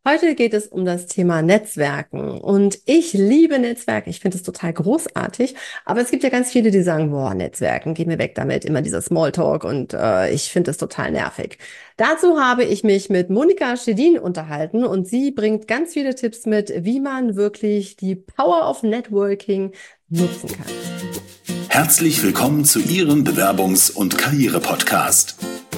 Heute geht es um das Thema Netzwerken und ich liebe Netzwerken. Ich finde es total großartig, aber es gibt ja ganz viele, die sagen, boah, Netzwerken, geh mir weg damit, immer dieser Smalltalk und ich finde es total nervig. Dazu habe ich mich mit Monika Schedin unterhalten und sie bringt ganz viele Tipps mit, wie man wirklich die Power of Networking nutzen kann. Herzlich willkommen zu Ihrem Bewerbungs- und Karriere-Podcast.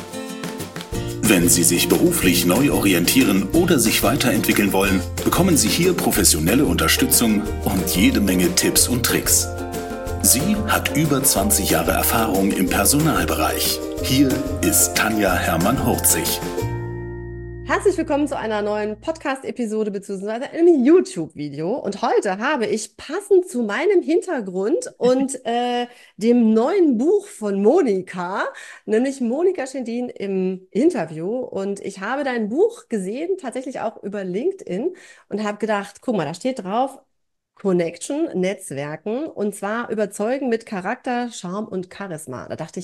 Wenn Sie sich beruflich neu orientieren oder sich weiterentwickeln wollen, bekommen Sie hier professionelle Unterstützung und jede Menge Tipps und Tricks. Sie hat über 20 Jahre Erfahrung im Personalbereich. Hier ist Tanja Hermann-Hurzig. Herzlich willkommen zu einer neuen Podcast-Episode bzw. einem YouTube-Video. Und heute habe ich passend zu meinem Hintergrund und dem neuen Buch von Monika, nämlich Monika Schedin im Interview. Und ich habe dein Buch gesehen, tatsächlich auch über LinkedIn und habe gedacht, guck mal, da steht drauf, Connection, Netzwerken und zwar überzeugen mit Charakter, Charme und Charisma. Da dachte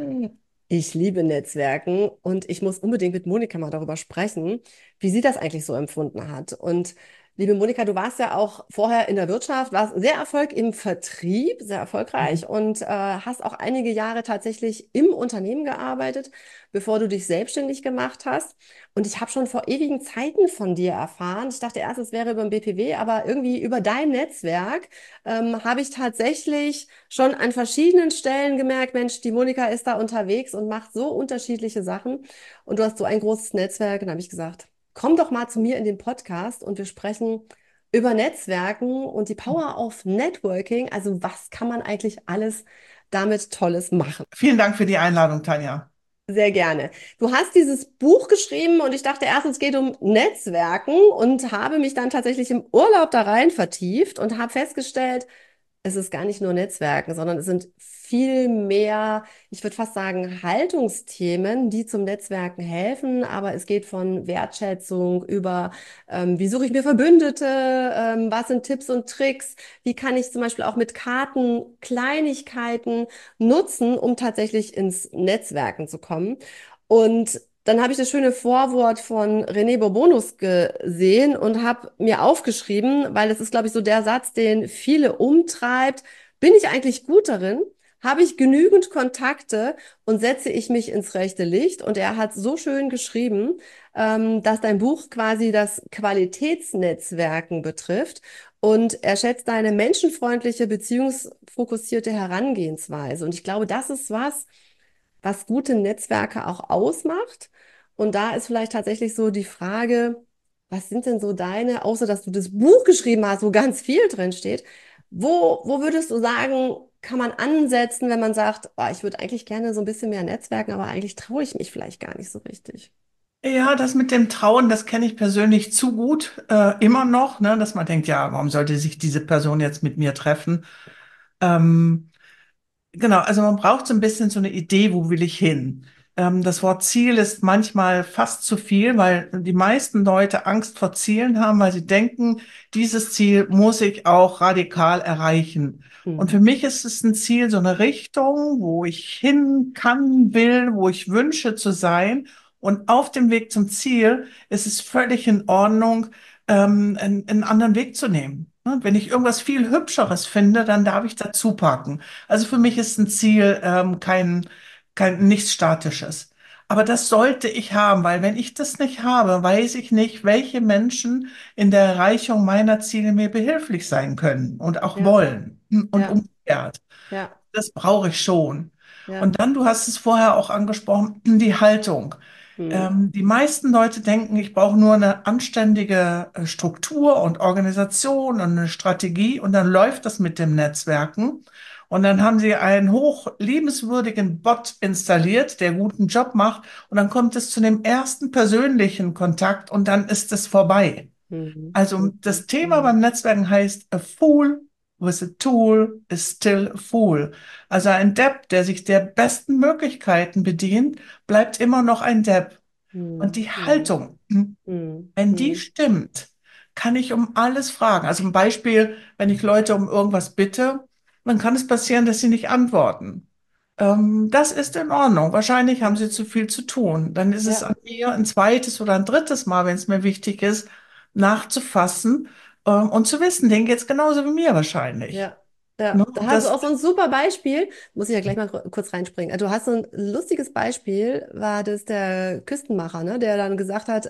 ich liebe Netzwerken und ich muss unbedingt mit Monika mal darüber sprechen, wie sie das eigentlich so empfunden hat. Und liebe Monika, du warst ja auch vorher in der Wirtschaft, warst sehr im Vertrieb, sehr erfolgreich und hast auch einige Jahre tatsächlich im Unternehmen gearbeitet, bevor du dich selbstständig gemacht hast. Und ich habe schon vor ewigen Zeiten von dir erfahren. Ich dachte erst, es wäre über den BPW, aber irgendwie über dein Netzwerk habe ich tatsächlich schon an verschiedenen Stellen gemerkt, Mensch, die Monika ist da unterwegs und macht so unterschiedliche Sachen. Und du hast so ein großes Netzwerk. Und da habe ich gesagt, komm doch mal zu mir in den Podcast und wir sprechen über Netzwerken und die Power of Networking. Also was kann man eigentlich alles damit Tolles machen? Vielen Dank für die Einladung, Tanja. Sehr gerne. Du hast dieses Buch geschrieben und ich dachte erst, es geht um Netzwerken und habe mich dann tatsächlich im Urlaub da rein vertieft und habe festgestellt, es ist gar nicht nur Netzwerken, sondern es sind viel mehr, ich würde fast sagen, Haltungsthemen, die zum Netzwerken helfen. Aber es geht von Wertschätzung über, wie suche ich mir Verbündete, was sind Tipps und Tricks, wie kann ich zum Beispiel auch mit Karten Kleinigkeiten nutzen, um tatsächlich ins Netzwerken zu kommen. Und dann habe ich das schöne Vorwort von René Bourbonus gesehen und habe mir aufgeschrieben, weil es ist, glaube ich, so der Satz, den viele umtreibt. Bin ich eigentlich gut darin? Habe ich genügend Kontakte und setze ich mich ins rechte Licht? Und er hat so schön geschrieben, dass dein Buch quasi das Qualitätsnetzwerken betrifft. Und er schätzt deine menschenfreundliche, beziehungsfokussierte Herangehensweise. Und ich glaube, das ist was gute Netzwerke auch ausmacht. Und da ist vielleicht tatsächlich so die Frage, was sind denn so deine, außer dass du das Buch geschrieben hast, wo ganz viel drin steht, wo würdest du sagen, kann man ansetzen, wenn man sagt, oh, ich würde eigentlich gerne so ein bisschen mehr netzwerken, aber eigentlich traue ich mich vielleicht gar nicht so richtig. Ja, das mit dem Trauen, das kenne ich persönlich zu gut, immer noch, ne, dass man denkt, ja, warum sollte sich diese Person jetzt mit mir treffen? Ähm, genau, also man braucht so ein bisschen so eine Idee, wo will ich hin? Das Wort Ziel ist manchmal fast zu viel, weil die meisten Leute Angst vor Zielen haben, weil sie denken, dieses Ziel muss ich auch radikal erreichen. Und für Mhm. mich ist es ein Ziel, so eine Richtung, wo ich hin kann, will, wo ich wünsche zu sein. Und auf dem Weg zum Ziel ist es völlig in Ordnung, einen anderen Weg zu nehmen. Ne? Wenn ich irgendwas viel Hübscheres finde, dann darf ich dazu packen. Also für mich ist ein Ziel kein nichts Statisches. Aber das sollte ich haben, weil wenn ich das nicht habe, weiß ich nicht, welche Menschen in der Erreichung meiner Ziele mir behilflich sein können und auch Ja, wollen und ja, umgekehrt. ja, Das brauche ich schon. ja. Und dann, du hast es vorher auch angesprochen, die Haltung. Mhm. Die meisten Leute denken, ich brauche nur eine anständige Struktur und Organisation und eine Strategie und dann läuft das mit dem Netzwerken. Und dann haben sie einen hoch liebenswürdigen Bot installiert, der guten Job macht. Und dann kommt es zu dem ersten persönlichen Kontakt und dann ist es vorbei. Mhm. Also Mhm. das Thema Mhm. beim Netzwerken heißt, a fool with a tool is still a fool. Also ein Depp, der sich der besten Möglichkeiten bedient, bleibt immer noch ein Depp. Und Mhm. die Mhm. Haltung, Mhm. wenn die Mhm. stimmt, kann ich um alles fragen. Also ein Beispiel, wenn ich Leute um irgendwas bitte, dann kann es passieren, dass sie nicht antworten. Das ist in Ordnung. Wahrscheinlich haben Ja, sie zu viel zu tun. Dann ist es ja, an mir ein zweites oder ein drittes Mal, wenn es mir wichtig ist, nachzufassen, und zu wissen, denen geht's genauso wie mir wahrscheinlich. Ja, ja, Ne? da Und hast du das, auch so ein super Beispiel. Muss ich ja gleich mal kurz reinspringen. Du hast so ein lustiges Beispiel, war das der Küstenmacher, ne? Der dann gesagt hat,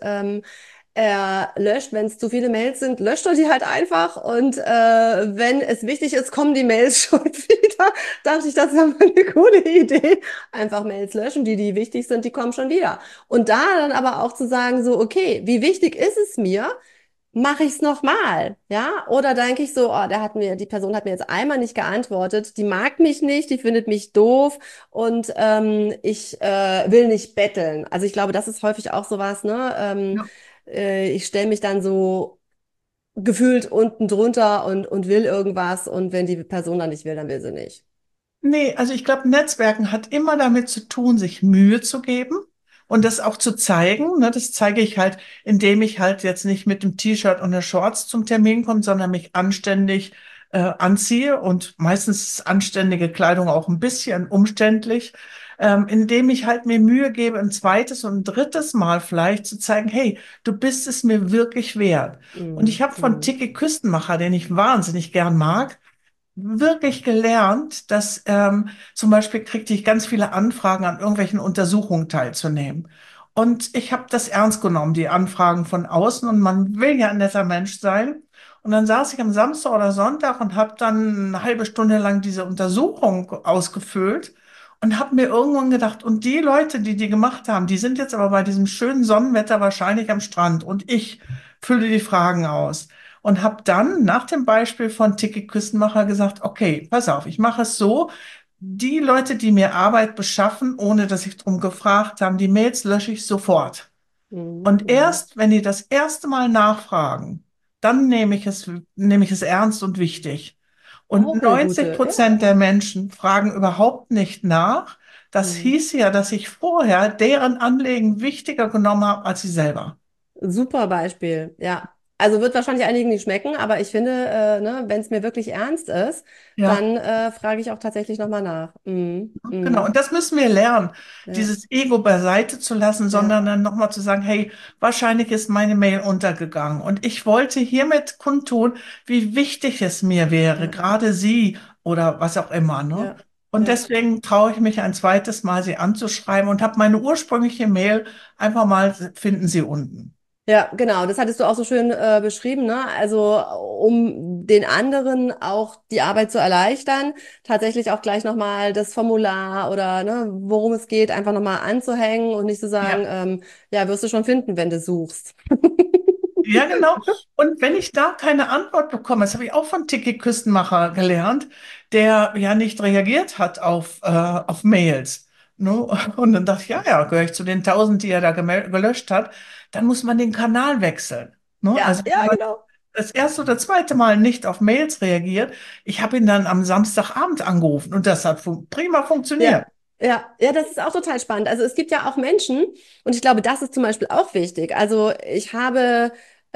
er löscht, wenn es zu viele Mails sind, löscht er die halt einfach und wenn es wichtig ist, kommen die Mails schon wieder. Dachte ich, das ist ja mal eine coole Idee. Einfach Mails löschen, die wichtig sind, die kommen schon wieder. Und da dann aber auch zu sagen, so, okay, wie wichtig ist es mir? Mache ich es nochmal, ja? Oder denke ich so, oh, die Person hat mir jetzt einmal nicht geantwortet, die mag mich nicht, die findet mich doof und ich will nicht betteln. Also ich glaube, das ist häufig auch sowas, ne? ja. Ich stelle mich dann so gefühlt unten drunter und will irgendwas und wenn die Person dann nicht will, dann will sie nicht. Nee, also ich glaube, Netzwerken hat immer damit zu tun, sich Mühe zu geben und das auch zu zeigen. Ne? Das zeige ich halt, indem ich halt jetzt nicht mit dem T-Shirt und der Shorts zum Termin komme, sondern mich anständig anziehe und meistens ist anständige Kleidung auch ein bisschen umständlich, indem ich halt mir Mühe gebe, ein zweites und ein drittes Mal vielleicht zu zeigen, hey, du bist es mir wirklich wert. Und ich Mhm. habe von Mhm. Tiki Küstenmacher, den ich wahnsinnig gern mag, wirklich gelernt, dass zum Beispiel kriegte ich ganz viele Anfragen, an irgendwelchen Untersuchungen teilzunehmen. Und ich habe das ernst genommen, die Anfragen von außen. Und man will ja ein netter Mensch sein. Und dann saß ich am Samstag oder Sonntag und habe dann eine halbe Stunde lang diese Untersuchung ausgefüllt und habe mir irgendwann gedacht, und die Leute, die die gemacht haben, die sind jetzt aber bei diesem schönen Sonnenwetter wahrscheinlich am Strand. Und ich fülle die Fragen aus und habe dann nach dem Beispiel von Tiki Küstenmacher gesagt, okay, pass auf, ich mache es so, die Leute, die mir Arbeit beschaffen, ohne dass ich drum gefragt habe, die Mails lösche ich sofort. Mhm. Und Mhm. erst, wenn die das erste Mal nachfragen, dann nehme ich es ernst und wichtig. Und Auch eine 90% der Menschen fragen überhaupt nicht nach. Das Mhm. hieß ja, dass ich vorher deren Anliegen wichtiger genommen habe als sie selber. Super Beispiel, ja. Also wird wahrscheinlich einigen nicht schmecken, aber ich finde, ne, wenn es mir wirklich ernst ist, Ja. dann frage ich auch tatsächlich nochmal nach. Mhm. Genau, Mhm. und das müssen wir lernen, Ja, dieses Ego beiseite zu lassen, ja, sondern dann nochmal zu sagen, hey, wahrscheinlich ist meine Mail untergegangen. Und ich wollte hiermit kundtun, wie wichtig es mir wäre, ja, gerade Sie oder was auch immer, ne? ja, Und ja. deswegen traue ich mich ein zweites Mal, Sie anzuschreiben und habe meine ursprüngliche Mail einfach mal, finden Sie unten. Ja, genau, das hattest du auch so schön beschrieben, ne? Also um den anderen auch die Arbeit zu erleichtern, tatsächlich auch gleich nochmal das Formular oder ne, worum es geht, einfach nochmal anzuhängen und nicht zu sagen, Ja. ja, wirst du schon finden, wenn du suchst. Ja, genau. Und wenn ich da keine Antwort bekomme, das habe ich auch von Tiki Küstenmacher gelernt, der ja nicht reagiert hat auf Mails. Ne? Und dann dachte ich, ja, ja, gehöre ich zu den 1000, die er da gelöscht hat, dann muss man den Kanal wechseln. Ne? Ja, Also wenn ja, man genau. das erste oder zweite Mal nicht auf Mails reagiert, ich habe ihn dann am Samstagabend angerufen und das hat prima Ja, funktioniert. ja, das ist auch total spannend. Also es gibt ja auch Menschen, und ich glaube, das ist zum Beispiel auch wichtig. Also ich habe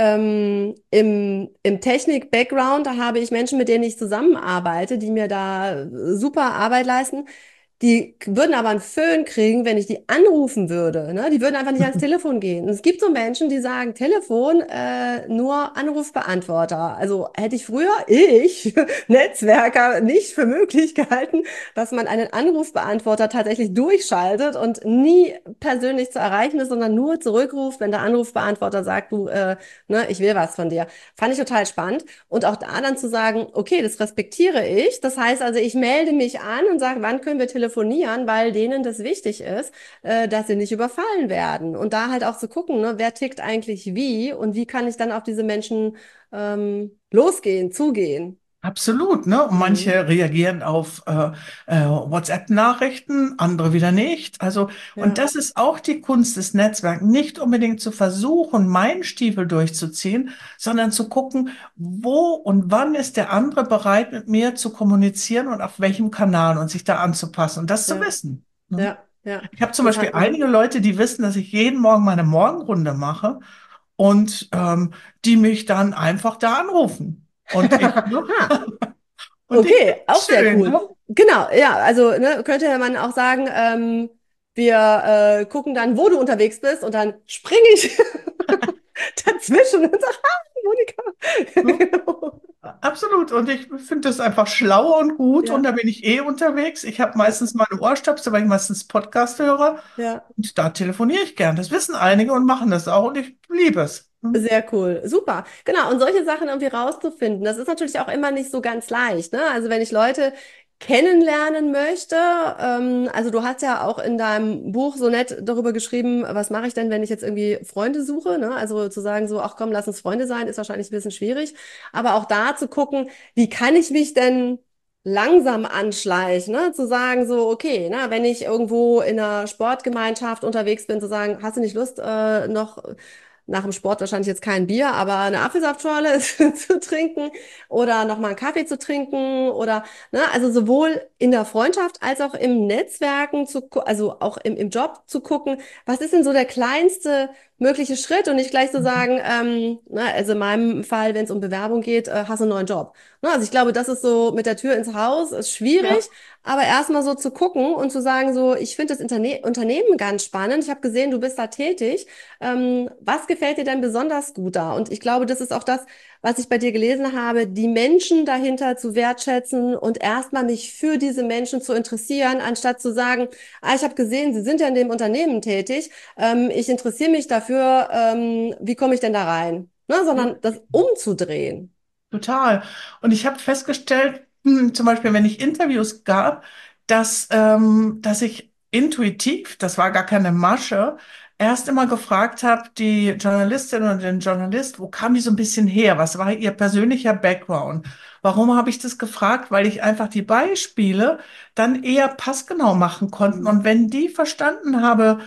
im Technik-Background, da habe ich Menschen, mit denen ich zusammenarbeite, die mir da super Arbeit leisten. Die würden aber einen Föhn kriegen, wenn ich die anrufen würde. Ne? Die würden einfach nicht ans Telefon gehen. Und es gibt so Menschen, die sagen, Telefon, nur Anrufbeantworter. Also hätte ich, Netzwerker, nicht für möglich gehalten, dass man einen Anrufbeantworter tatsächlich durchschaltet und nie persönlich zu erreichen ist, sondern nur zurückruft, wenn der Anrufbeantworter sagt, du, ne, ich will was von dir. Fand ich total spannend. Und auch da dann zu sagen, okay, das respektiere ich. Das heißt also, ich melde mich an und sage, wann können wir telefonieren, weil denen das wichtig ist, dass sie nicht überfallen werden. Und da halt auch zu gucken, ne, wer tickt eigentlich wie und wie kann ich dann auf diese Menschen losgehen, zugehen. Absolut, ne? Und Mhm. manche reagieren auf WhatsApp-Nachrichten, andere wieder nicht. Also, und Ja, das ist auch die Kunst des Netzwerks, nicht unbedingt zu versuchen, meinen Stiefel durchzuziehen, sondern zu gucken, wo und wann ist der andere bereit, mit mir zu kommunizieren und auf welchem Kanal und sich da anzupassen und das zu ja, wissen. Ne? ja. Ich habe zum Das Beispiel hat, mhm. einige Leute, die wissen, dass ich jeden Morgen meine Morgenrunde mache und die mich dann einfach da anrufen. Und ich, ne? Und ich finde Okay, das auch sehr schön, cool. ne? Genau, ja, also ne, könnte man auch sagen, wir gucken dann, wo du unterwegs bist und dann springe ich dazwischen und sage, absolut. Und ich finde das einfach schlau und gut. Und Ja, da bin ich eh unterwegs. Ich habe meistens meine Ohrstöpsel, weil ich meistens Podcast höre. ja. Und da telefoniere ich gern. Das wissen einige und machen das auch. Und ich liebe es. Hm? Sehr cool, super. Genau, und solche Sachen irgendwie rauszufinden, das ist natürlich auch immer nicht so ganz leicht, ne? Also wenn ich Leute kennenlernen möchte, also du hast ja auch in deinem Buch so nett darüber geschrieben, was mache ich denn, wenn ich jetzt irgendwie Freunde suche, ne? Also zu sagen so, ach komm, lass uns Freunde sein, ist wahrscheinlich ein bisschen schwierig, aber auch da zu gucken, wie kann ich mich denn langsam anschleichen, ne? Zu sagen so, okay, ne, wenn ich irgendwo in einer Sportgemeinschaft unterwegs bin, zu sagen, hast du nicht Lust, noch nach dem Sport wahrscheinlich jetzt kein Bier, aber eine Apfelsaftschorle zu trinken oder nochmal einen Kaffee zu trinken oder, ne, also sowohl in der Freundschaft als auch im Netzwerken also auch im Job zu gucken, was ist denn so der kleinste mögliche Schritt und nicht gleich zu sagen, ne, also in meinem Fall, wenn es um Bewerbung geht, hast du einen neuen Job. Ne, also ich glaube, das ist so mit der Tür ins Haus, ist Ja, schwierig, aber erstmal so zu gucken und zu sagen, so, ich finde das Unternehmen ganz spannend. Ich habe gesehen, du bist da tätig. Was gefällt dir denn besonders gut da? Und ich glaube, das ist auch das, was ich bei dir gelesen habe, die Menschen dahinter zu wertschätzen und erstmal mich für diese Menschen zu interessieren, anstatt zu sagen, ah, ich habe gesehen, Sie sind ja in dem Unternehmen tätig, ich interessiere mich dafür, wie komme ich denn da rein? Ne, ja. sondern das umzudrehen. Total. Und ich habe festgestellt, zum Beispiel, wenn ich Interviews gab, dass ich intuitiv, das war gar keine Masche, erst immer gefragt habe, die Journalistin oder den Journalist, wo kam die so ein bisschen her? Was war ihr persönlicher Background? Warum habe ich das gefragt? Weil ich einfach die Beispiele dann eher passgenau machen konnten. Mhm. Und wenn die verstanden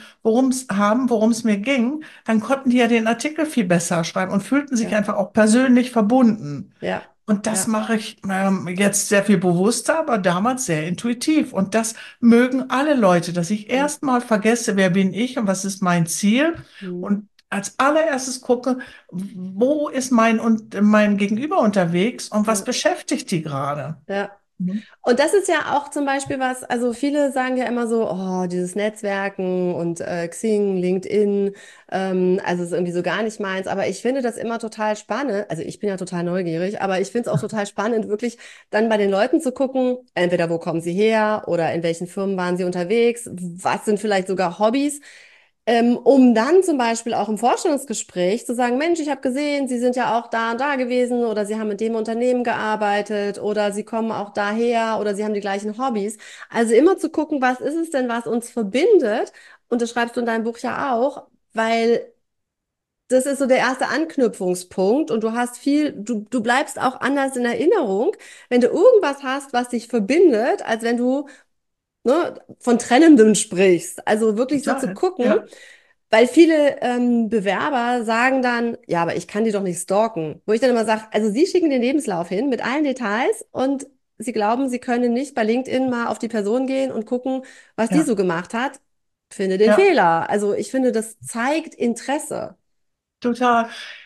worum es mir ging, dann konnten die ja den Artikel viel besser schreiben und fühlten sich Ja, einfach auch persönlich verbunden. ja, Und das ja. mache ich jetzt sehr viel bewusster, aber damals sehr intuitiv. Und das mögen alle Leute, dass ich Mhm. erstmal vergesse, wer bin ich und was ist mein Ziel. Mhm. Und als allererstes gucke, wo ist mein Gegenüber unterwegs und was Ja, beschäftigt die gerade. ja. Mhm. Und das ist ja auch zum Beispiel was, also viele sagen ja immer so, oh, dieses Netzwerken und Xing, LinkedIn, also ist irgendwie so gar nicht meins. Aber ich finde das immer total spannend. Also ich bin ja total neugierig, aber ich finde es auch total spannend, wirklich dann bei den Leuten zu gucken, entweder wo kommen sie her oder in welchen Firmen waren sie unterwegs, was sind vielleicht sogar Hobbys. Um dann zum Beispiel auch im Vorstellungsgespräch zu sagen, Mensch, ich habe gesehen, Sie sind ja auch da und da gewesen oder Sie haben mit dem Unternehmen gearbeitet oder Sie kommen auch daher oder Sie haben die gleichen Hobbys. Also immer zu gucken, was ist es denn, was uns verbindet? Und das schreibst du in deinem Buch ja auch, weil das ist so der erste Anknüpfungspunkt und du hast du bleibst auch anders in Erinnerung, wenn du irgendwas hast, was dich verbindet, als wenn du, ne, von Trennendem sprichst. Also wirklich so zu Total. gucken, Ja, weil viele Bewerber sagen dann, ja, aber ich kann die doch nicht stalken. Wo ich dann immer sage, also Sie schicken den Lebenslauf hin mit allen Details und Sie glauben, Sie können nicht bei LinkedIn mal auf die Person gehen und gucken, was die ja, so gemacht hat. Finde den ja. Fehler. Also ich finde, das zeigt Interesse. Total.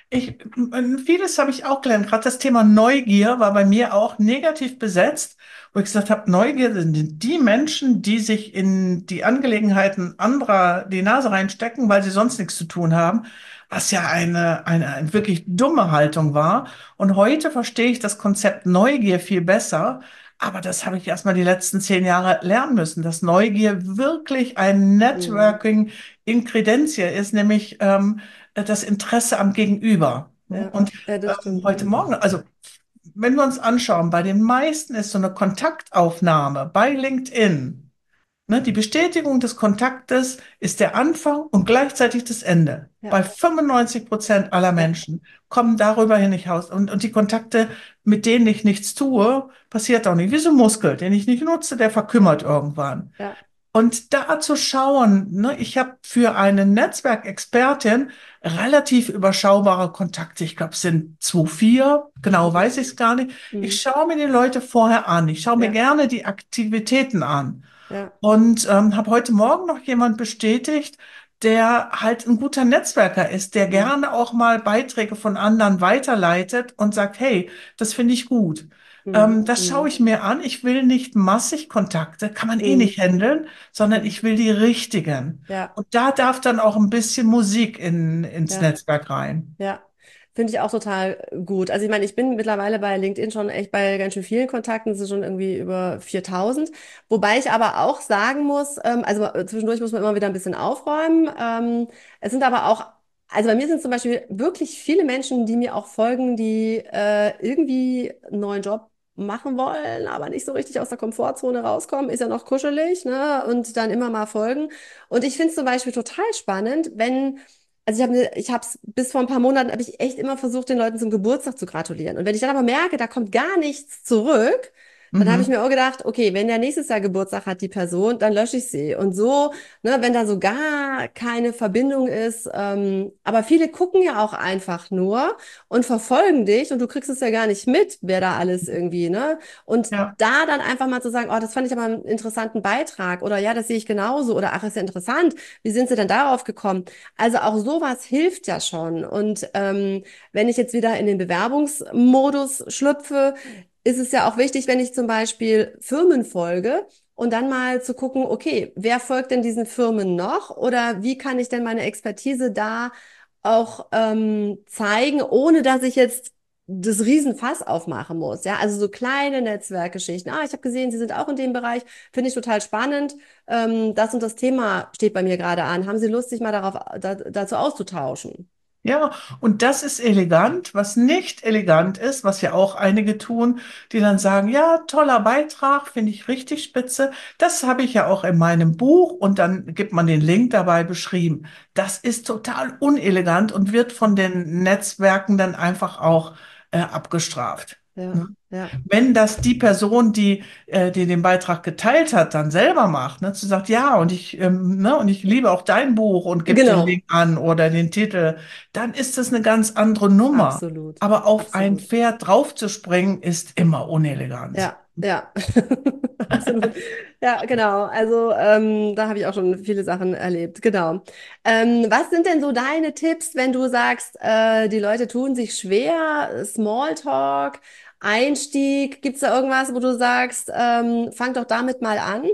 Vieles habe ich auch gelernt. Gerade das Thema Neugier war bei mir auch negativ besetzt, wo ich gesagt habe, Neugier sind die Menschen, die sich in die Angelegenheiten anderer die Nase reinstecken, weil sie sonst nichts zu tun haben, was ja eine wirklich dumme Haltung war. Und heute verstehe ich das Konzept Neugier viel besser. Aber das habe ich erst mal die letzten 10 Jahre lernen müssen, dass Neugier wirklich ein Mhm. Networking in Credentia ist, nämlich das Interesse am Gegenüber. Ja, Und ja, das stimmt. heute Morgen, also wenn wir uns anschauen, bei den meisten ist so eine Kontaktaufnahme bei LinkedIn. Ne, die Bestätigung des Kontaktes ist der Anfang und gleichzeitig das Ende. Ja, Bei 95% aller ja, Menschen kommen darüber hin nicht raus. Und die Kontakte, mit denen ich nichts tue, passiert auch nicht. Wie so ein Muskel, den ich nicht nutze, der verkümmert irgendwann. ja. Und da zu schauen, ne, ich habe für eine Netzwerkexpertin relativ überschaubare Kontakte. Ich glaube, es sind 2, 4, genau Mhm. weiß ich es gar nicht. Ich Mhm. schaue mir die Leute vorher an. Ich schaue mir Ja, gerne die Aktivitäten an. ja. Und habe heute Morgen noch jemand bestätigt, der halt ein guter Netzwerker ist, der Mhm. gerne auch mal Beiträge von anderen weiterleitet und sagt, hey, das finde ich gut. Mhm. Das schaue Mhm. ich mir an. Ich will nicht massig Kontakte, kann man eh Mhm. nicht handeln, sondern Mhm. ich will die richtigen. Ja, Und da darf dann auch ein bisschen Musik ins ja. Netzwerk rein. Ja. Finde ich auch total gut. Also ich meine, ich bin mittlerweile bei LinkedIn schon echt bei ganz schön vielen Kontakten, es sind schon irgendwie über 4.000. Wobei ich aber auch sagen muss, also zwischendurch muss man immer wieder ein bisschen aufräumen. Es sind aber auch, also bei mir sind zum Beispiel wirklich viele Menschen, die mir auch folgen, die irgendwie einen neuen Job machen wollen, aber nicht so richtig aus der Komfortzone rauskommen, ist ja noch kuschelig, ne? Und dann immer mal folgen. Und ich finde es zum Beispiel total spannend, wenn also ich habe es bis vor ein paar Monaten habe ich echt immer versucht, den Leuten zum Geburtstag zu gratulieren. Und wenn ich dann aber merke, da kommt gar nichts zurück, dann habe ich Mhm. mir auch gedacht, okay, wenn der nächstes Jahr Geburtstag hat, die Person, dann lösche ich sie. Und so, ne, wenn da so gar keine Verbindung ist, aber viele gucken ja auch einfach nur und verfolgen dich und du kriegst es ja gar nicht mit, wer da alles irgendwie, ne? Und Ja. da dann einfach mal zu sagen, oh, das fand ich aber einen interessanten Beitrag oder ja, das sehe ich genauso oder ach, ist ja interessant, wie sind Sie denn darauf gekommen? Also auch sowas hilft ja schon. Und wenn ich jetzt wieder in den Bewerbungsmodus schlüpfe, ist es ja auch wichtig, wenn ich zum Beispiel Firmen folge und dann mal zu gucken, okay, wer folgt denn diesen Firmen noch oder wie kann ich denn meine Expertise da auch zeigen, ohne dass ich jetzt das Riesenfass aufmachen muss. Ja, also so kleine Netzwerkgeschichten. Ah, ich habe gesehen, Sie sind auch in dem Bereich. Finde ich total spannend. Das und das Thema steht bei mir gerade an. Haben Sie Lust, sich mal dazu auszutauschen? Ja, und das ist elegant. Was nicht elegant ist, was ja auch einige tun, die dann sagen, ja, toller Beitrag, finde ich richtig spitze. Das habe ich ja auch in meinem Buch und dann gibt man den Link dabei beschrieben. Das ist total unelegant und wird von den Netzwerken dann einfach auch abgestraft. Ja, Ne? ja, Wenn das die Person, die den Beitrag geteilt hat, dann selber macht, ne, zu sagt, ja, und ich liebe auch dein Buch und gibt den genau. Link an oder den Titel, dann ist das eine ganz andere Nummer. Absolut. Aber auf ein Absolut. Pferd draufzuspringen, ist immer unelegant. Ja, ja. Absolut. Ja, genau. Also da habe ich auch schon viele Sachen erlebt. Genau. Was sind denn so deine Tipps, wenn du sagst, die Leute tun sich schwer, Smalltalk, Einstieg? Gibt es da irgendwas, wo du sagst, fang doch damit mal an?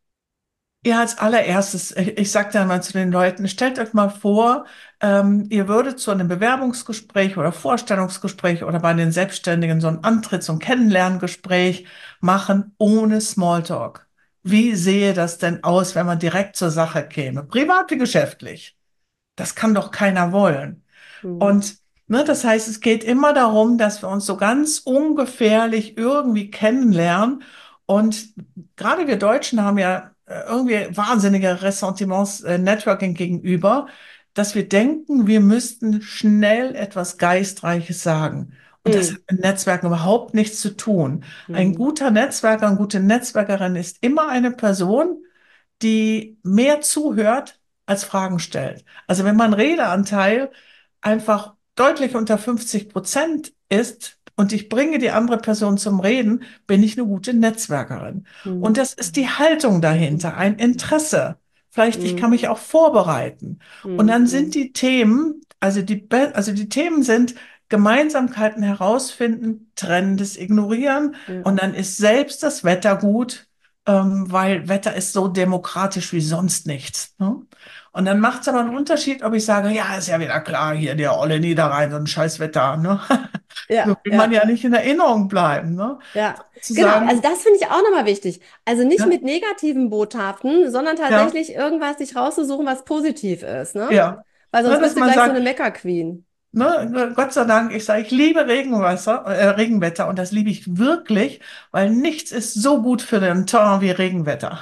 Ja, als allererstes, ich sage dann mal zu den Leuten, stellt euch mal vor, ihr würdet zu einem Bewerbungsgespräch oder Vorstellungsgespräch oder bei den Selbstständigen so ein Antritts- und Kennenlerngespräch machen ohne Smalltalk. Wie sehe das denn aus, wenn man direkt zur Sache käme? Privat wie geschäftlich? Das kann doch keiner wollen. Hm. Und ne, das heißt, es geht immer darum, dass wir uns so ganz ungefährlich irgendwie kennenlernen. Und gerade wir Deutschen haben ja irgendwie wahnsinnige Ressentiments Networking gegenüber, dass wir denken, wir müssten schnell etwas Geistreiches sagen. Und das hat Hm. mit Netzwerken überhaupt nichts zu tun. Ein Hm. guter Netzwerker, eine gute Netzwerkerin ist immer eine Person, die mehr zuhört als Fragen stellt. Also wenn mein Redeanteil einfach deutlich unter 50% ist und ich bringe die andere Person zum Reden, bin ich eine gute Netzwerkerin. Und Hm. das ist die Haltung dahinter, ein Interesse. Vielleicht ich Hm. kann mich auch vorbereiten. Und Hm. dann sind Hm. die Themen, also die Themen sind Gemeinsamkeiten herausfinden, Trennendes ignorieren Ja. und dann ist selbst das Wetter gut, weil Wetter ist so demokratisch wie sonst nichts. Ne? Und dann macht es aber einen Unterschied, ob ich sage, ja, ist ja wieder klar, hier der olle Niederrhein, so ein scheiß Wetter. Ne? Ja, So will man ja. ja nicht in Erinnerung bleiben. Ne? Ja, Zu genau. Also sagen, das finde ich auch nochmal wichtig. Also nicht ja, mit negativen Botschaften, sondern ja, tatsächlich irgendwas sich rauszusuchen, was positiv ist, ne? ja. Weil Ne, sonst dass bist du man gleich so sagt, eine Mecker-Queen. ne, Gott sei Dank, ich liebe Regenwetter und das liebe ich wirklich, weil nichts ist so gut für den Teint wie Regenwetter.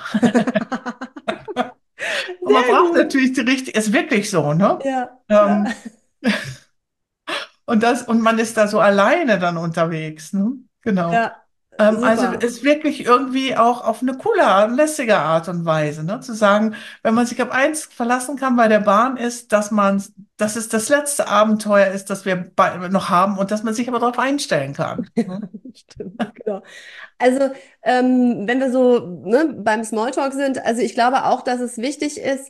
Und man Sehr braucht gut. natürlich die richtige, ist wirklich so, ne? Ja, ja, Ähm, und man ist da so alleine dann unterwegs, ne? Genau. ja, Also super. ist wirklich irgendwie auch auf eine coole, lässige Art und Weise, ne? Zu sagen, wenn man sich auf eins verlassen kann bei der Bahn ist, dass es das letzte Abenteuer ist, das wir noch haben und dass man sich aber darauf einstellen kann. Ne? Stimmt, genau. Also, wenn wir so ne, beim Smalltalk sind, also ich glaube auch, dass es wichtig ist,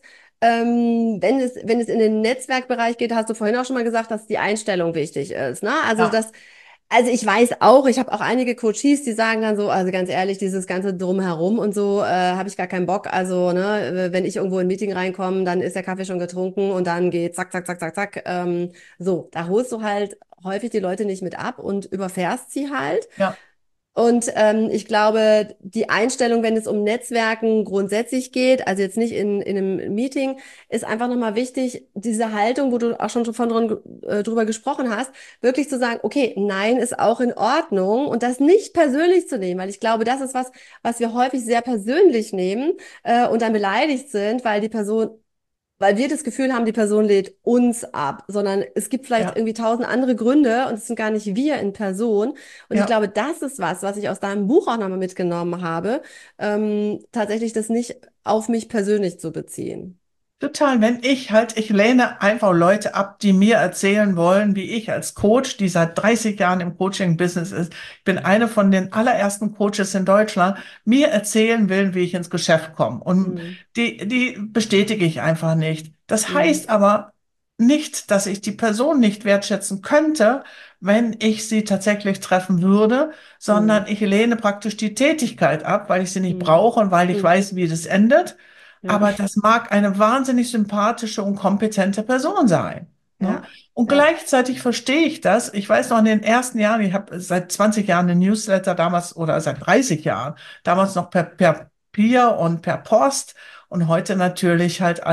wenn es in den Netzwerkbereich geht, hast du vorhin auch schon mal gesagt, dass die Einstellung wichtig ist. Ne? Also, Ja, dass Also ich weiß auch, ich habe auch einige Coaches, die sagen dann so, also ganz ehrlich, dieses ganze Drumherum und so, habe ich gar keinen Bock. Also, ne, wenn ich irgendwo in ein Meeting reinkomme, dann ist der Kaffee schon getrunken und dann geht zack, zack, zack, zack, zack. So, da holst du halt häufig die Leute nicht mit ab und überfährst sie halt. Ja, Und ich glaube, die Einstellung, wenn es um Netzwerken grundsätzlich geht, also jetzt nicht in einem Meeting, ist einfach nochmal wichtig, diese Haltung, wo du auch schon drüber gesprochen hast, wirklich zu sagen, okay, nein ist auch in Ordnung und das nicht persönlich zu nehmen, weil ich glaube, das ist was, was wir häufig sehr persönlich nehmen und dann beleidigt sind, weil wir das Gefühl haben, die Person lädt uns ab, sondern es gibt vielleicht ja, irgendwie tausend andere Gründe und es sind gar nicht wir in Person. Und ich ja. glaube, das ist was, was ich aus deinem Buch auch nochmal mitgenommen habe, tatsächlich das nicht auf mich persönlich zu beziehen. Total, ich lehne einfach Leute ab, die mir erzählen wollen, wie ich als Coach, die seit 30 Jahren im Coaching-Business ist, ich bin eine von den allerersten Coaches in Deutschland, mir erzählen will, wie ich ins Geschäft komme. Und Mhm. die bestätige ich einfach nicht. Das Mhm. heißt aber nicht, dass ich die Person nicht wertschätzen könnte, wenn ich sie tatsächlich treffen würde, sondern Mhm. ich lehne praktisch die Tätigkeit ab, weil ich sie nicht Mhm. brauche und weil ich Mhm. weiß, wie das endet. Ja, Aber das mag eine wahnsinnig sympathische und kompetente Person sein. Ne? ja, Und ja, gleichzeitig verstehe ich das. Ich weiß noch in den ersten Jahren, ich habe seit 20 Jahren einen Newsletter damals oder seit 30 Jahren, damals noch per Papier und per Post und heute natürlich halt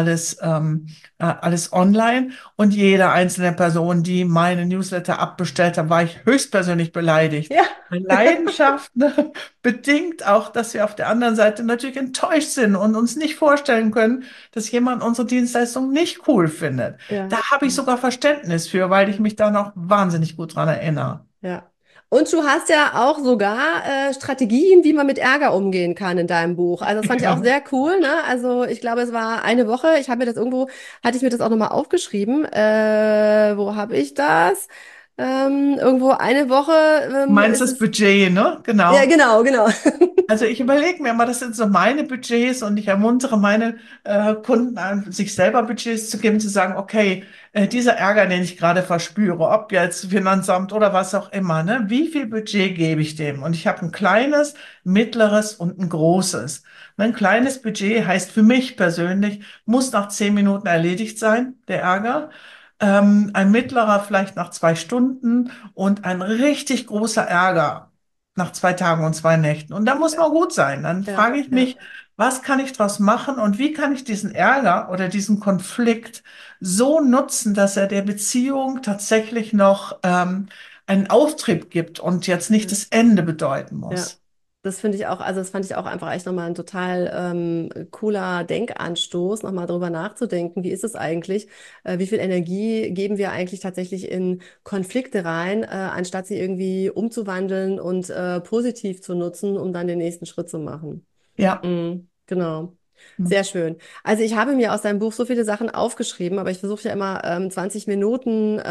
alles online. Und jede einzelne Person, die meine Newsletter abbestellt hat, war ich höchstpersönlich beleidigt. ja, Meine Leidenschaft, ne, bedingt auch, dass wir auf der anderen Seite natürlich enttäuscht sind und uns nicht vorstellen können, dass jemand unsere Dienstleistung nicht cool findet. ja, Da habe ich ja. sogar Verständnis für, weil ich Ja. mich da noch wahnsinnig gut dran erinnere. Ja. Und du hast ja auch sogar Strategien, wie man mit Ärger umgehen kann in deinem Buch. Also das fand ich auch Ja. sehr cool, ne? Also ich glaube, es war eine Woche. Ich habe mir das irgendwo, hatte ich mir das auch nochmal aufgeschrieben. Wo habe ich das? Irgendwo eine Woche Meinst ist das es. Budget, ne? Ja, Genau. genau, genau. Also ich überlege mir immer, das sind so meine Budgets und ich ermuntere meine Kunden an, sich selber Budgets zu geben, zu sagen, okay, dieser Ärger, den ich gerade verspüre, ob jetzt Finanzamt oder was auch immer, ne, wie viel Budget gebe ich dem? Und ich habe ein kleines, mittleres und ein großes. Ein kleines Budget heißt für mich persönlich, muss nach 10 Minuten erledigt sein, der Ärger. Ein mittlerer vielleicht nach 2 Stunden und ein richtig großer Ärger nach 2 Tagen und 2 Nächten. Und da muss man gut sein. Dann Ja, frage ich ja. mich, was kann ich daraus machen und wie kann ich diesen Ärger oder diesen Konflikt so nutzen, dass er der Beziehung tatsächlich noch einen Auftrieb gibt und jetzt nicht Ja. das Ende bedeuten Ja, muss. das finde ich auch, also das fand ich auch einfach echt nochmal ein total cooler Denkanstoß, nochmal drüber nachzudenken, wie ist es eigentlich, wie viel Energie geben wir eigentlich tatsächlich in Konflikte rein, anstatt sie irgendwie umzuwandeln und positiv zu nutzen, um dann den nächsten Schritt zu machen. Ja. Mhm, genau. Sehr schön. Also ich habe mir aus deinem Buch so viele Sachen aufgeschrieben, aber ich versuche ja immer 20 Minuten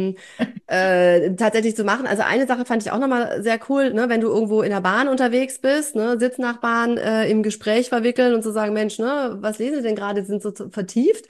tatsächlich zu machen. Also eine Sache fand ich auch nochmal sehr cool, ne, wenn du irgendwo in der Bahn unterwegs bist, ne, Sitznachbarn im Gespräch verwickeln und zu sagen, Mensch, ne, was lesen Sie denn gerade? Sie sind so vertieft.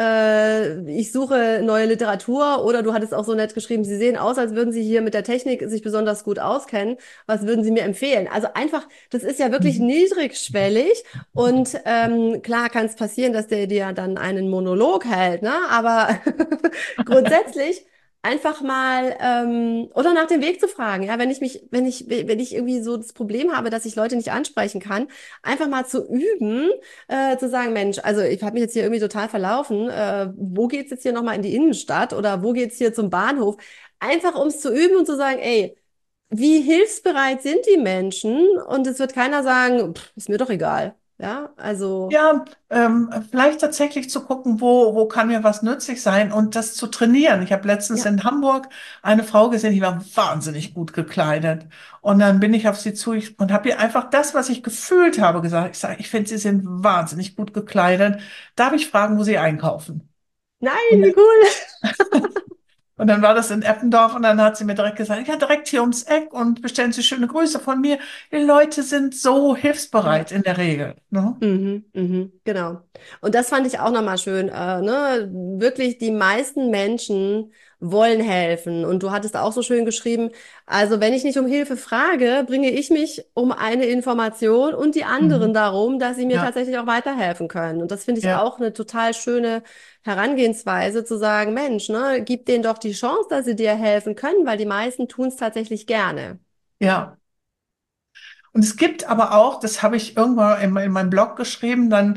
Ich suche neue Literatur oder du hattest auch so nett geschrieben, Sie sehen aus, als würden Sie hier mit der Technik sich besonders gut auskennen. Was würden Sie mir empfehlen? Also einfach, das ist ja wirklich Mhm. niedrigschwellig und klar kann es passieren, dass der dir dann einen Monolog hält, ne? Aber grundsätzlich einfach mal oder nach dem Weg zu fragen, ja, wenn ich irgendwie so das Problem habe, dass ich Leute nicht ansprechen kann, einfach mal zu üben, zu sagen, Mensch, also ich habe mich jetzt hier irgendwie total verlaufen, wo geht's jetzt hier nochmal in die Innenstadt oder wo geht's hier zum Bahnhof? Einfach um es zu üben und zu sagen, ey, wie hilfsbereit sind die Menschen? Und es wird keiner sagen, "Pff, ist mir doch egal. Ja, also, Ja, vielleicht tatsächlich zu gucken, wo kann mir was nützlich sein und das zu trainieren. Ich habe letztens ja. in Hamburg eine Frau gesehen, die war wahnsinnig gut gekleidet. Und dann bin ich auf sie zu und habe ihr einfach das, was ich gefühlt habe, gesagt. Ich sage, ich finde, Sie sind wahnsinnig gut gekleidet. Darf ich fragen, wo Sie einkaufen? Nein, Und wie cool. Und dann war das in Eppendorf und dann hat sie mir direkt gesagt, ja, direkt hier ums Eck und bestellen Sie schöne Grüße von mir. Die Leute sind so Ja. hilfsbereit in der Regel. Ne? Mhm, mhm, genau. Und das fand ich auch nochmal schön. Ne? Wirklich, die meisten Menschen wollen helfen. Und du hattest auch so schön geschrieben, also wenn ich nicht um Hilfe frage, bringe ich mich um eine Information und die anderen Mhm. darum, dass sie mir Ja, tatsächlich auch weiterhelfen können. Und das finde ich ja, auch eine total schöne Herangehensweise, zu sagen, Mensch, ne, gib denen doch die Chance, dass sie dir helfen können, weil die meisten tun es tatsächlich gerne. ja. Und es gibt aber auch, das habe ich irgendwann in meinem Blog geschrieben, dann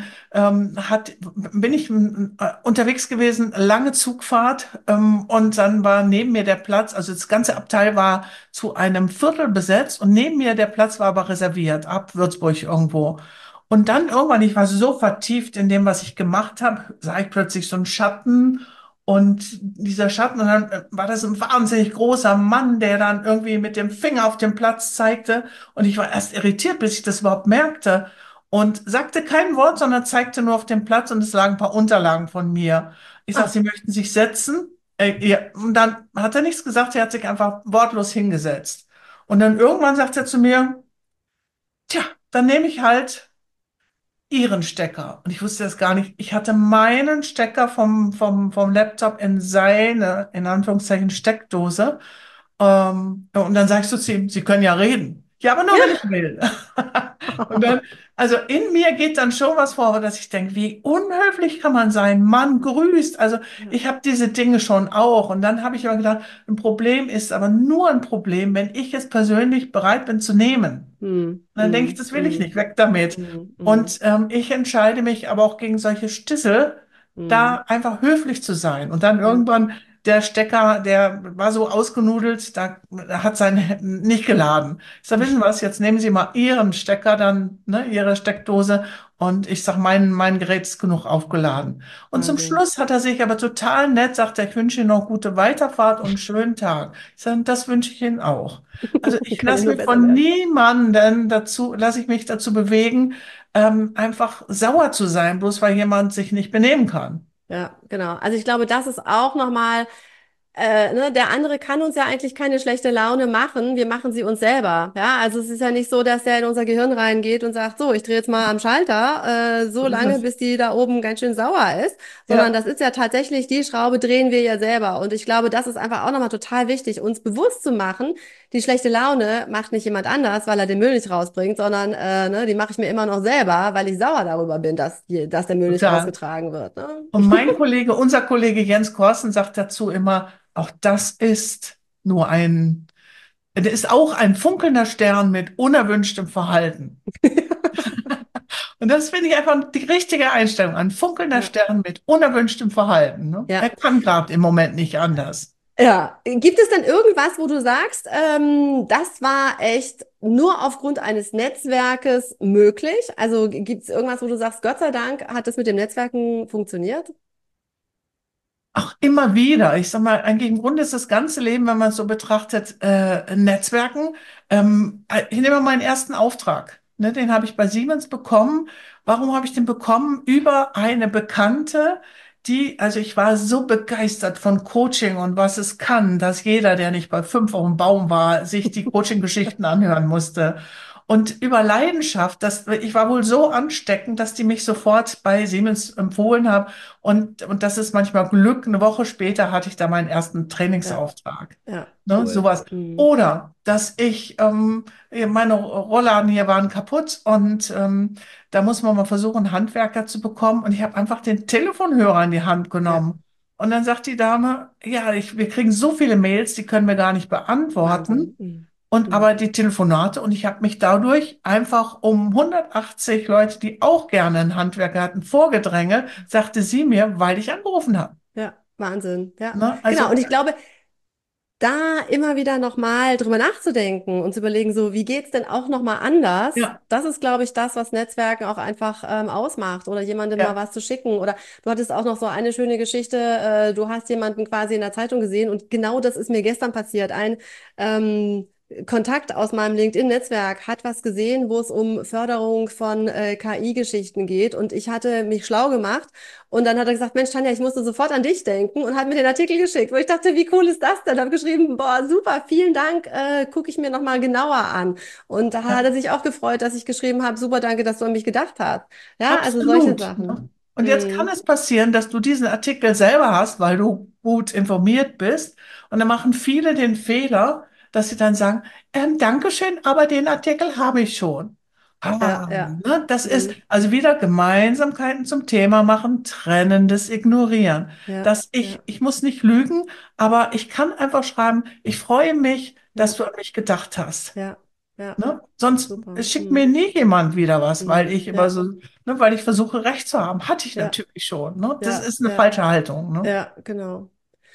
bin ich unterwegs gewesen, lange Zugfahrt, und dann war neben mir der Platz, also das ganze Abteil war zu einem Viertel besetzt und neben mir der Platz war aber reserviert, ab Würzburg irgendwo. Und dann irgendwann, ich war so vertieft in dem, was ich gemacht habe, sah ich plötzlich so einen Schatten. Und dieser Schatten, und dann war das ein wahnsinnig großer Mann, der dann irgendwie mit dem Finger auf den Platz zeigte. Und ich war erst irritiert, bis ich das überhaupt merkte. Und sagte kein Wort, sondern zeigte nur auf den Platz und es lagen ein paar Unterlagen von mir. Ich sag, Ah, Sie möchten sich setzen? Ja. Und dann hat er nichts gesagt, er hat sich einfach wortlos hingesetzt. Und dann irgendwann sagt er zu mir, tja, dann nehme ich halt Ihren Stecker. Und ich wusste das gar nicht. Ich hatte meinen Stecker vom Laptop in seine, in Anführungszeichen, Steckdose. Und dann sagst du zu ihm, Sie können ja reden. Ja, aber nur, wenn ich will. Und dann, also in mir geht dann schon was vor, dass ich denke, wie unhöflich kann man sein? Mann grüßt. Also ja. ich habe diese Dinge schon auch. Und dann habe ich aber gedacht, ein Problem ist aber nur ein Problem, wenn ich es persönlich bereit bin zu nehmen. Hm, Und dann denke ich, hm, das will ich hm, nicht, weg damit. hm, hm, Und ich entscheide mich aber auch gegen solche Stissel, hm. da einfach höflich zu sein. Und dann Ja, irgendwann der Stecker, der war so ausgenudelt, da hat sein nicht geladen. Ich sage, wissen Sie was, jetzt nehmen Sie mal Ihren Stecker, dann, ne, Ihre Steckdose. Und ich sage, mein Gerät ist genug aufgeladen. Und zum Wahnsinn. Schluss hat er sich aber total nett, sagt er, ich wünsche Ihnen noch gute Weiterfahrt und einen schönen Tag. Ich sage, das wünsche ich Ihnen auch. Also ich Kann ja lasse nur mich besser von werden. niemanden dazu, lasse ich mich dazu bewegen, einfach sauer zu sein, bloß weil jemand sich nicht benehmen kann. Ja, genau. Also ich glaube, das ist auch nochmal ne, der andere kann uns ja eigentlich keine schlechte Laune machen, wir machen sie uns selber. Ja, also es ist ja nicht so, dass der in unser Gehirn reingeht und sagt, so, ich drehe jetzt mal am Schalter, so So ist lange, es. bis die da oben ganz schön sauer ist, sondern Ja, das ist ja tatsächlich, die Schraube drehen wir ja selber. Und ich glaube, das ist einfach auch nochmal total wichtig, uns bewusst zu machen, die schlechte Laune macht nicht jemand anders, weil er den Müll nicht rausbringt, sondern ne, die mache ich mir immer noch selber, weil ich sauer darüber bin, dass der Müll nicht total. rausgetragen wird. Ne? Und mein Kollege, unser Kollege Jens Korsen sagt dazu immer, auch das ist nur der ist auch ein funkelnder Stern mit unerwünschtem Verhalten. Und das finde ich einfach die richtige Einstellung. Ein funkelnder Ja. Stern mit unerwünschtem Verhalten. Ne? Er Ja. kann gerade im Moment nicht anders. Ja, gibt es denn irgendwas, wo du sagst, das war echt nur aufgrund eines Netzwerkes möglich? Also gibt es irgendwas, wo du sagst, Gott sei Dank hat das mit dem Netzwerken funktioniert? Auch immer wieder. Ich sag mal, eigentlich im Grunde ist das ganze Leben, wenn man es so betrachtet, Netzwerken. Ich nehme mal meinen ersten Auftrag. Ne, den habe ich bei Siemens bekommen. Warum habe ich den bekommen? Über eine Bekannte, also ich war so begeistert von Coaching und was es kann, dass jeder, der nicht bei 5 auf dem Baum war, sich die Coaching-Geschichten anhören musste. Und über Leidenschaft, ich war wohl so ansteckend, dass die mich sofort bei Siemens empfohlen haben. Und das ist manchmal Glück. Eine Woche später hatte ich da meinen ersten Ja, Trainingsauftrag. ja, Ne, cool. sowas. Mhm. Oder dass meine Rollladen hier waren kaputt und da muss man mal versuchen, einen Handwerker zu bekommen. Und ich habe einfach den Telefonhörer in die Hand Ja, genommen. Und dann sagt die Dame, ja, wir kriegen so viele Mails, die können wir gar nicht Wahnsinn. beantworten. Mhm. Und Mhm. aber die Telefonate und ich habe mich dadurch einfach um 180 Leute, die auch gerne einen Handwerker hatten, vorgedrängelt, sagte sie mir, weil ich angerufen habe. Ja, Wahnsinn. Ja, Ne? genau. Also Und ich glaube, da immer wieder nochmal drüber nachzudenken und zu überlegen, so, wie geht's denn auch nochmal anders? ja, Das ist, glaube ich, das, was Netzwerken auch einfach ausmacht oder jemandem mal ja, was zu schicken. Oder du hattest auch noch so eine schöne Geschichte, du hast jemanden quasi in der Zeitung gesehen und genau das ist mir gestern passiert. Ein Kontakt aus meinem LinkedIn-Netzwerk hat was gesehen, wo es um Förderung von KI-Geschichten geht und ich hatte mich schlau gemacht und dann hat er gesagt, Mensch, Tanja, ich musste sofort an dich denken und hat mir den Artikel geschickt, wo ich dachte, wie cool ist das denn? Habe geschrieben, boah, super, vielen Dank, gucke ich mir nochmal genauer an. Und da hat ja, er sich auch gefreut, dass ich geschrieben habe, super, danke, dass du an mich gedacht hast. Ja, also solche absolut. Sachen. Ne? Und jetzt kann Mhm. es passieren, dass du diesen Artikel selber hast, weil du gut informiert bist. Und dann machen viele den Fehler, dass sie dann sagen, Dankeschön, aber den Artikel habe ich schon. Ja, ja. Ne? Das ist Mhm. also wieder Gemeinsamkeiten zum Thema machen, trennendes Ignorieren. Ja, Dass ja, ich muss nicht lügen, aber ich kann einfach schreiben, ich freue mich, dass ja, du an mich gedacht hast. ja, ja. Ne? Sonst Super. schickt mir Mhm. nie jemand wieder was, weil Mhm. ich immer Ja, so, ne, weil ich versuche, Recht zu haben. Hatte ich ja, natürlich schon. Ne? Das ja, ist eine ja, falsche Haltung. Ne? ja, genau.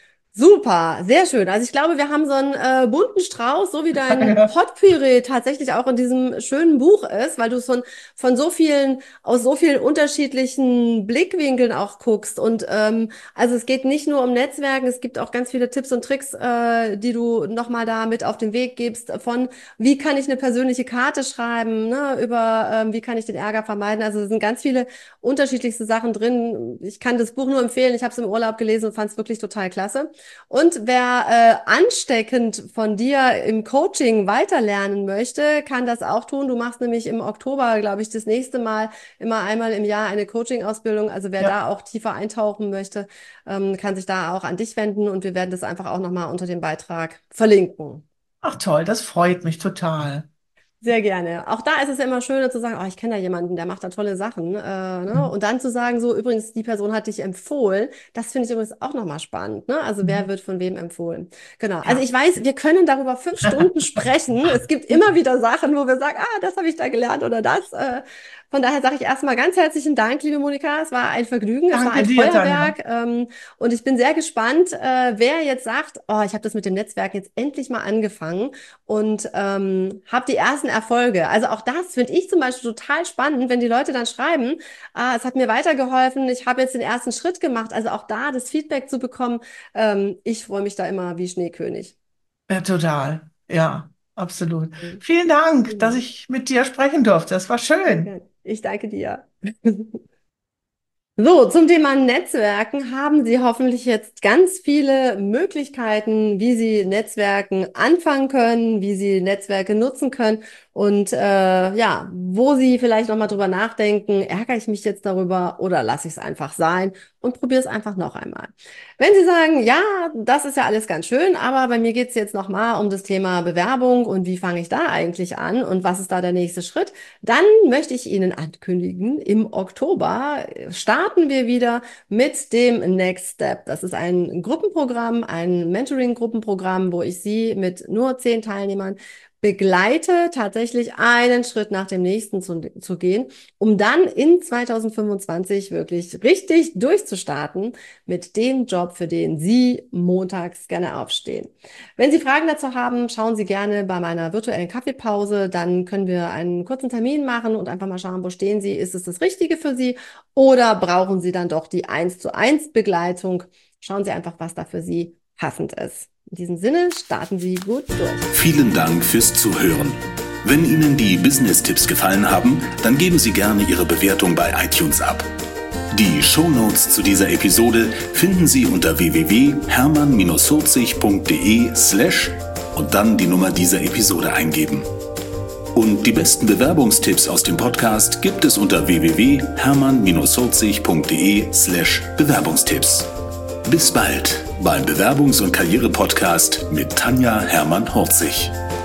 Super, sehr schön. Also ich glaube, wir haben so einen bunten Strauß, so wie dein Ja, Potpourri tatsächlich auch in diesem schönen Buch ist, weil du von so vielen, aus so vielen unterschiedlichen Blickwinkeln auch guckst. Und also es geht nicht nur um Netzwerken, es gibt auch ganz viele Tipps und Tricks, die du nochmal da mit auf den Weg gibst, von wie kann ich eine persönliche Karte schreiben, ne, über wie kann ich den Ärger vermeiden. Also es sind ganz viele unterschiedlichste Sachen drin. Ich kann das Buch nur empfehlen. Ich habe es im Urlaub gelesen und fand es wirklich total klasse. Und wer ansteckend von dir im Coaching weiterlernen möchte, kann das auch tun. Du machst nämlich im Oktober, glaube ich, das nächste Mal immer einmal im Jahr eine Coaching-Ausbildung. Also wer ja. da auch tiefer eintauchen möchte, kann sich da auch an dich wenden und wir werden das einfach auch nochmal unter dem Beitrag verlinken. Ach toll, das freut mich total. Sehr gerne. Auch da ist es ja immer schöner zu sagen, oh, ich kenne da jemanden, der macht da tolle Sachen. Ne? Mhm. Und dann zu sagen, so übrigens, die Person hat dich empfohlen. Das finde ich übrigens auch nochmal spannend. Ne? Also wer Mhm. wird von wem empfohlen? Genau. Also Ja. ich weiß, wir können darüber 5 Stunden sprechen. Es gibt immer wieder Sachen, wo wir sagen, das habe ich da gelernt oder das. Von daher sage ich erstmal ganz herzlichen Dank, liebe Monika. Es war ein Vergnügen, es war Danke ein dir, Tanja. Feuerwerk. Und ich bin sehr gespannt, wer jetzt sagt, oh, ich habe das mit dem Netzwerk jetzt endlich mal angefangen und habe die ersten Erfolge. Also auch das finde ich zum Beispiel total spannend, wenn die Leute dann schreiben, es hat mir weitergeholfen, ich habe jetzt den ersten Schritt gemacht. Also auch da das Feedback zu bekommen, ich freue mich da immer wie Schneekönig. Ja, total. Ja, absolut. Mhm. Vielen Dank, dass Mhm. ich mit dir sprechen durfte. Das war schön. Ja, ich danke dir. So, zum Thema Netzwerken haben Sie hoffentlich jetzt ganz viele Möglichkeiten, wie Sie Netzwerken anfangen können, wie Sie Netzwerke nutzen können und ja, wo Sie vielleicht nochmal drüber nachdenken, ärgere ich mich jetzt darüber oder lasse ich es einfach sein und probiere es einfach noch einmal. Wenn Sie sagen, ja, das ist ja alles ganz schön, aber bei mir geht es jetzt nochmal um das Thema Bewerbung und wie fange ich da eigentlich an und was ist da der nächste Schritt, dann möchte ich Ihnen ankündigen, im Oktober starten wir wieder mit dem Next Step. Das ist ein Gruppenprogramm, ein Mentoring-Gruppenprogramm, wo ich Sie mit nur 10 Teilnehmern begleite, tatsächlich einen Schritt nach dem nächsten zu gehen, um dann in 2025 wirklich richtig durchzustarten mit dem Job, für den Sie montags gerne aufstehen. Wenn Sie Fragen dazu haben, schauen Sie gerne bei meiner virtuellen Kaffeepause. Dann können wir einen kurzen Termin machen und einfach mal schauen, wo stehen Sie? Ist es das Richtige für Sie? Oder brauchen Sie dann doch die 1:1 Begleitung? Schauen Sie einfach, was da für Sie passend ist. In diesem Sinne, starten Sie gut durch. Vielen Dank fürs Zuhören. Wenn Ihnen die Business-Tipps gefallen haben, dann geben Sie gerne Ihre Bewertung bei iTunes ab. Die Shownotes zu dieser Episode finden Sie unter www.hermann-40.de/ und dann die Nummer dieser Episode eingeben. Und die besten Bewerbungstipps aus dem Podcast gibt es unter www.hermann-40.de/Bewerbungstipps. Bis bald beim Bewerbungs- und Karriere-Podcast mit Tanja Hermann-Horzig.